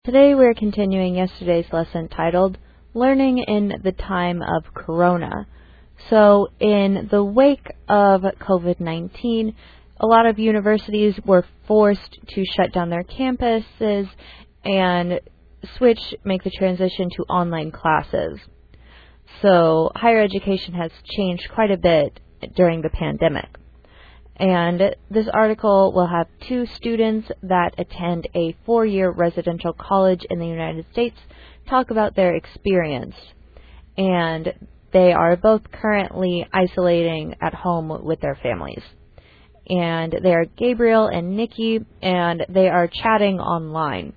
Today we're continuing yesterday's lesson titled Learning in the Time of Corona. So in the wake of COVID-19, a lot of universities were forced to shut down their campuses and make the transition to online classes. So higher education has changed quite a bit during the pandemic. And this article will have two students that attend a 4-year residential college in the United States talk about their experience. And they are both currently isolating at home with their families. And they are Gabriel and Nikki, and they are chatting online.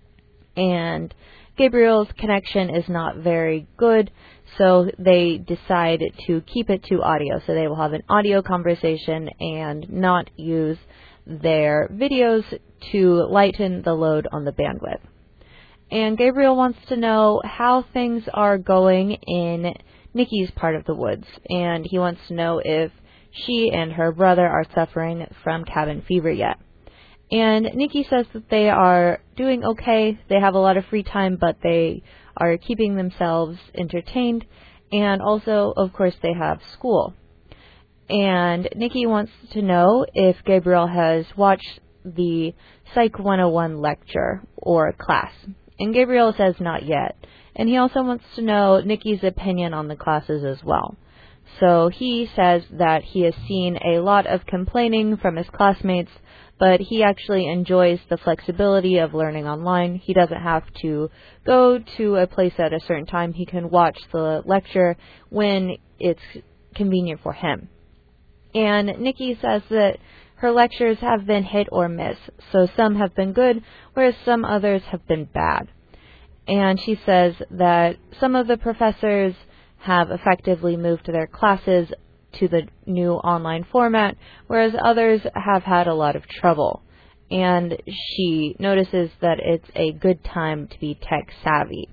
And Gabriel's connection is not very good, so they decide to keep it to audio. So they will have an audio conversation and not use their videos to lighten the load on the bandwidth. And Gabriel wants to know how things are going in Nikki's part of the woods. And he wants to know if she and her brother are suffering from cabin fever yet. And Nikki says that they are doing okay. They have a lot of free time, but they are keeping themselves entertained. And also, of course, they have school. And Nikki wants to know if Gabriel has watched the Psych 101 lecture or class. And Gabriel says not yet. And he also wants to know Nikki's opinion on the classes as well. So he says that he has seen a lot of complaining from his classmates, but he actually enjoys the flexibility of learning online. He doesn't have to go to a place at a certain time. He can watch the lecture when it's convenient for him. And Nikki says that her lectures have been hit or miss. So some have been good, whereas some others have been bad. And she says that some of the professors have effectively moved their classes to the new online format, whereas others have had a lot of trouble. And she notices that it's a good time to be tech savvy.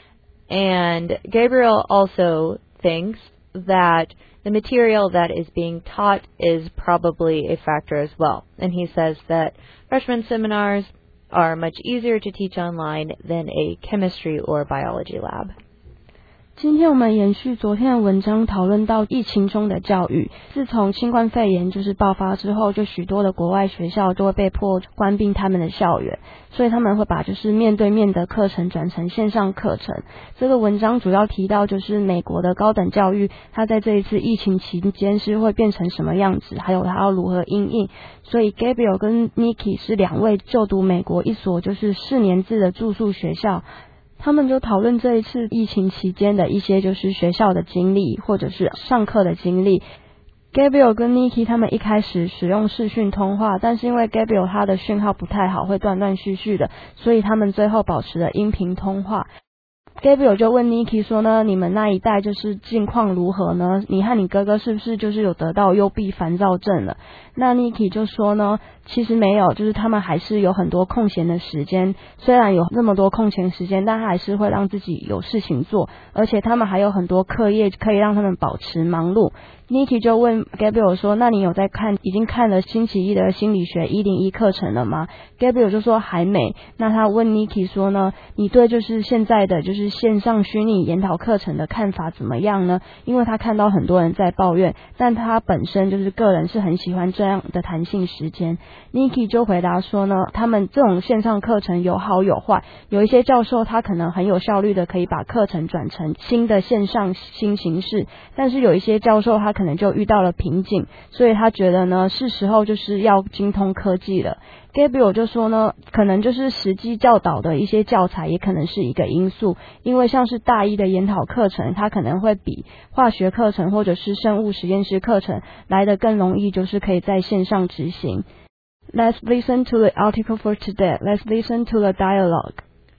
And Gabriel also thinks that the material that is being taught is probably a factor as well. And he says that freshman seminars are much easier to teach online than a chemistry or biology lab. 今天我们延续昨天的文章，讨论到疫情中的教育。自从新冠肺炎爆发之后，就许多的国外学校都会被迫关闭他们的校园，所以他们会把面对面的课程转成线上课程。这个文章主要提到美国的高等教育，它在这一次疫情期间是会变成什么样子，还有它要如何因应。所以 Gabriel 跟 Nikki 是两位就读美国一所4年制的住宿学校。他们就讨论这一次疫情期间的一些学校的经历，或者是上课的经历。Gabriel 跟 Nikki 他们一开始使用视讯通话，但是因为 Gabriel 他的讯号不太好，会断断续续的，所以他们最后保持了音频通话。Gabriel 就问 Nikki 说呢，你们那一代近况如何呢？你和你哥哥是不是有得到幽闭烦躁症了？那 Nikki 就说呢，其实没有，他们还是有很多空闲的时间，虽然有那么多空闲时间，但还是会让自己有事情做，而且他们还有很多课业可以让他们保持忙碌。Nikki 就问 Gabriel 说，那你已经看了星期一的心理学101课程了吗？ Gabriel 就说还没。那他问 Nikki 说呢，你对现在的线上虚拟研讨课程的看法怎么样呢？因为他看到很多人在抱怨，但他本身个人是很喜欢这样的弹性时间。Nikki 就回答说呢，他们这种线上课程有好有坏，有一些教授他可能很有效率的可以把课程转成新的线上新形式，但是有一些教授他可能就遇到了瓶颈，所以他觉得呢是时候要精通科技了。Gabriel 就说呢，可能实际教导的一些教材也可能是一个因素，因为像是大一的研讨课程，它可能会比化学课程或者是生物实验室课程来得更容易，可以在线上执行。Let's listen to the article for today. Let's listen to the dialogue.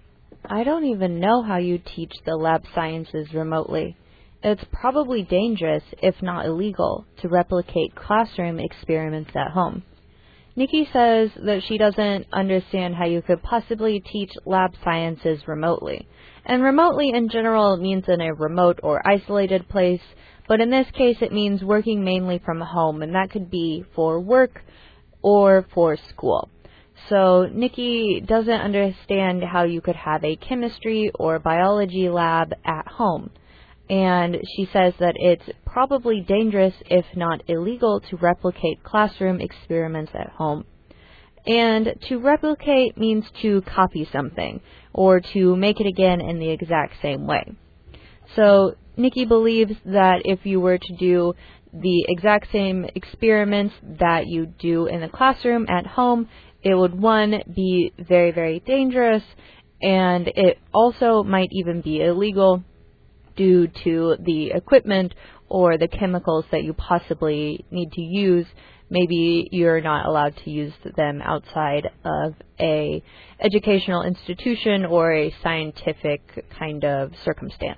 I don't even know how you teach the lab sciences remotely. It's probably dangerous, if not illegal, to replicate classroom experiments at home. Nikki says that she doesn't understand how you could possibly teach lab sciences remotely. And remotely in general means in a remote or isolated place, but in this case it means working mainly from home, and that could be for work or for school. So Nikki doesn't understand how you could have a chemistry or biology lab at home. And she says that it's probably dangerous, if not illegal, to replicate classroom experiments at home. And to replicate means to copy something, or to make it again in the exact same way. So Nikki believes that if you were to do the exact same experiments that you do in the classroom at home, it would, one, be very, very dangerous, and it also might even be illegal due to the equipment or the chemicals that you possibly need to use. Maybe you're not allowed to use them outside of a educational institution or a scientific kind of circumstance.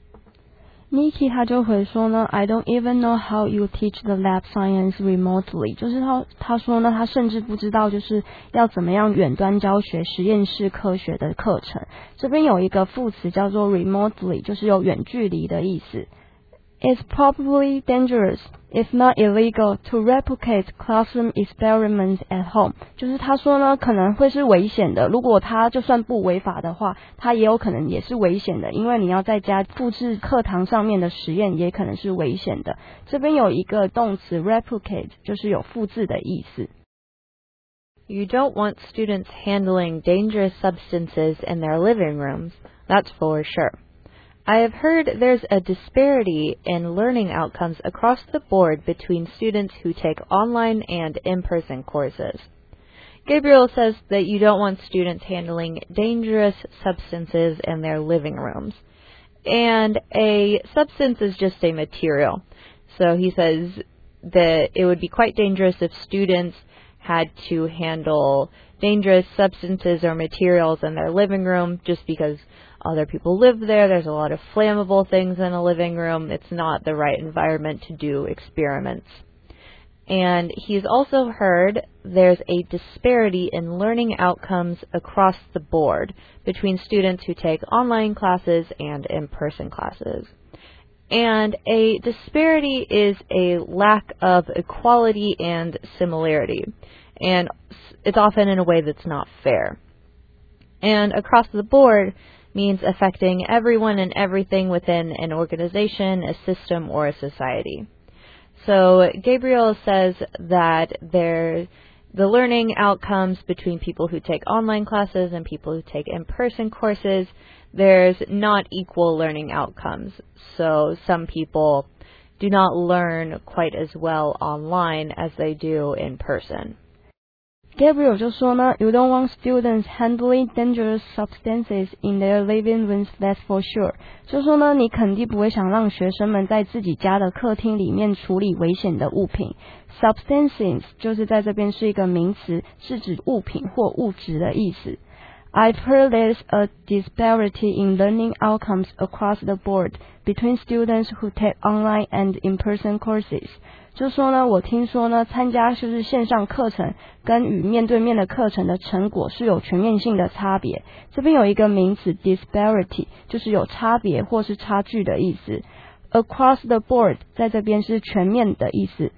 Nikki 他就回说呢 I don't even know how you teach the lab science remotely 就是他说呢他甚至不知道就是要怎么样远端教学实验室科学的课程。这边有一个副词叫做 remotely 就是有远距离的意思。It's probably dangerous, if not illegal, to replicate classroom experiments at home. 就是他说呢，可能会是危险的。如果他就算不违法的话，他也有可能也是危险的，因为你要在家复制课堂上面的实验，也可能是危险的。这边有一个动词 replicate， 就是有复制的意思。 You don't want students handling dangerous substances in their living rooms, that's for sure.I have heard there's a disparity in learning outcomes across the board between students who take online and in-person courses. Gabriel says that you don't want students handling dangerous substances in their living rooms. And a substance is just a material. So he says that it would be quite dangerous if students had to handle dangerous substances or materials in their living room just because other people live there. There's a lot of flammable things in a living room. It's not the right environment to do experiments. And he's also heard there's a disparity in learning outcomes across the board between students who take online classes and in-person classes. And a disparity is a lack of equality and similarity. And it's often in a way that's not fair. And across the board means affecting everyone and everything within an organization, a system, or a society. So Gabriel says that the learning outcomes between people who take online classes and people who take in-person courses, there's not equal learning outcomes. So some people do not learn quite as well online as they do in person. Gabriel 就说呢 You don't want students handling dangerous substances in their living rooms, that's for sure. 就说呢你肯定不会想让学生们在自己家的客厅里面处理危险的物品。Substances 就是在这边是一个名词，是指物品或物质的意思。I've heard there's a disparity in learning outcomes across the board between students who take online and in-person courses. 就说呢我听说呢参加就是线上课程跟与面对面的课程的成果是有全面性的差别。这边有一个名词 disparity 就是有差别或是差距的意思。Across the board 在这边是全面的意思。